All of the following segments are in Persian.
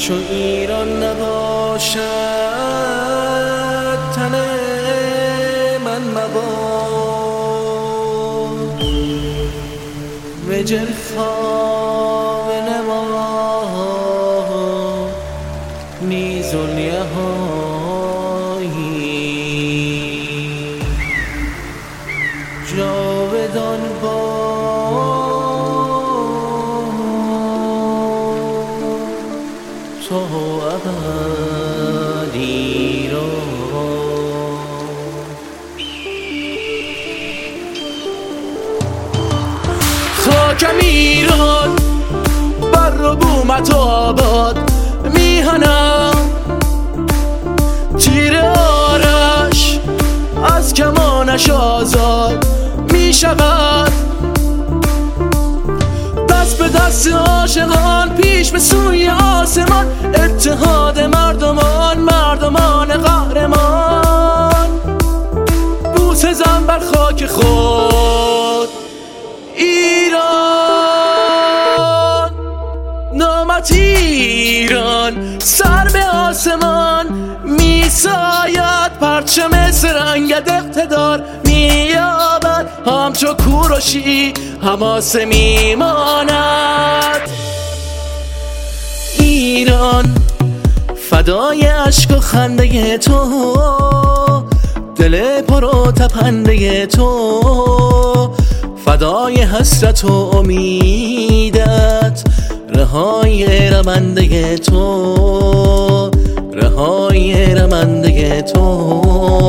چو ایران نباشد تن من مباد وجل خواب نما نیز الیهایی جاودان با تو ابدی را خاکم ایران بر و بومت و آباد میهنم تیر آرش از کمانش آزاد میشود دست به دست عاشقان پیش به سوی آسمان اتحاد مردمان قهرمان بوسه زن بر خاک خود ایران نامت ایران سر به آسمان میساید پرچم سرنگت اقتدار مییابد همچو کوروشی حماسه میماند ایران فدای اشک و خنده تو دل پر و تپنده تو فدای حسرت و امیدت رهای رمنده تو رهای رمنده تو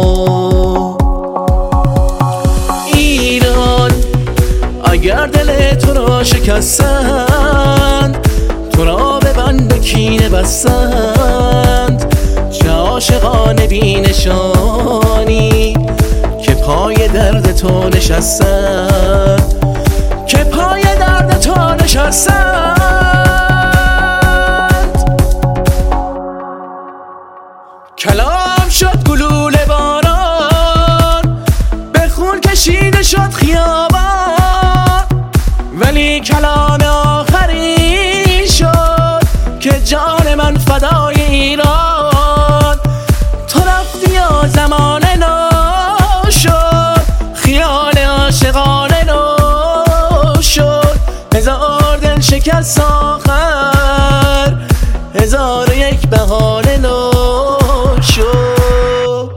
ایران اگر دل تو را شکستند تو را به بند کینه بستند چه عاشقانه بی نشانی که پای درد تو نشستند که پای درد تو نشستند کلام شد گلوله باران به خون کشیده شد خیابان ولی کلام آخری شد که جان من فدای ایران تو رفتی و زمان نو شد خیال عاشقانه نو شد هزار دل شکست آخر هزار و یک بهانه نو شد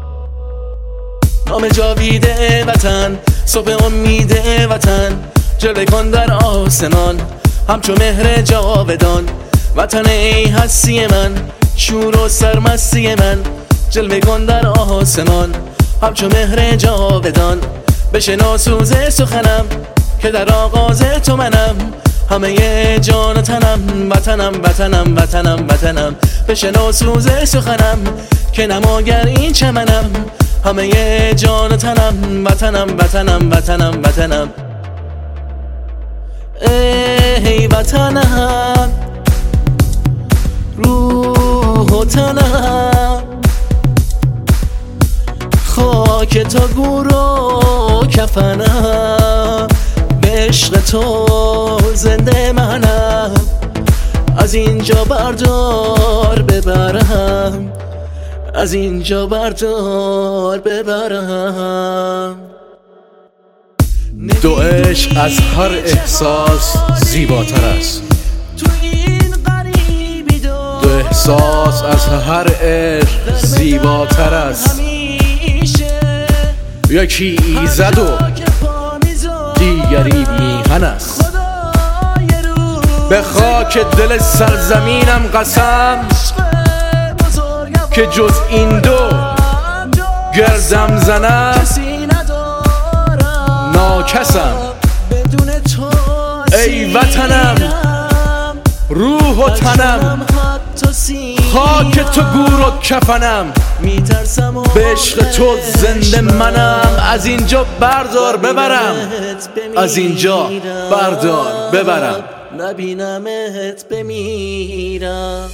نام جاویده وطن صبح امید وطن جلوه کن در آسمان همچو مهر جاودان وطن ای هستی من شور و سرمستی من جلوه کن در آسمان همچو مهر جاودان بشنو سوز سخنم که در آغاز تو منم همه جان و تنم وطنم وطنم وطنم وطنم بشنو سوز سخنم که نماگر این چمنم همه جان و تنم وطنم وطنم وطنم وطنم ای وطنم روح و تنم خاک تا گور و کفنم به عشق تو زنده منم از اینجا بردار ببرم از اینجا بردار ببرم دو عشق از هر احساس زیباتر است دو احساس از هر عشق زیباتر است یکی ایزد و دیگری میهن است به خاک دل سرزمینم قسم که جز این دو گردم زنم ناکسم ای وطنم روح و تنم خاک تو گور و کفنم به عشق تو زنده منم از اینجا بردار ببرم از اینجا بردار ببرم نبینمت بمیرم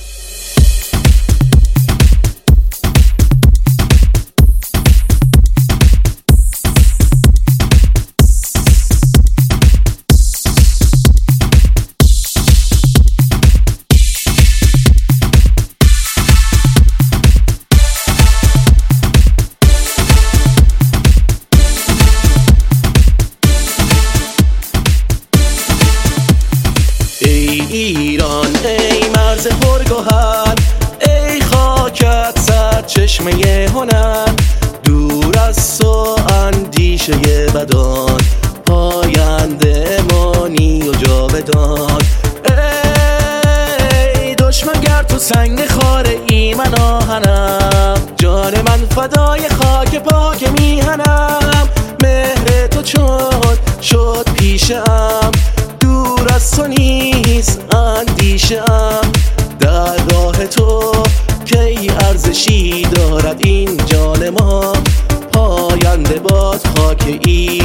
چشمه هنر، دور از تو اندیشه بدان، پاینده مانی و جاودان. ای دشمن گر تو سنگ خاره ای من آهنم، جان من فدای خاک پاک میهنم. مهر تو چون شد پیشم، دور از تو نیست اندیشم. در راه تو کی ارزشی دارد این جان ما، پاینده باد خاک ای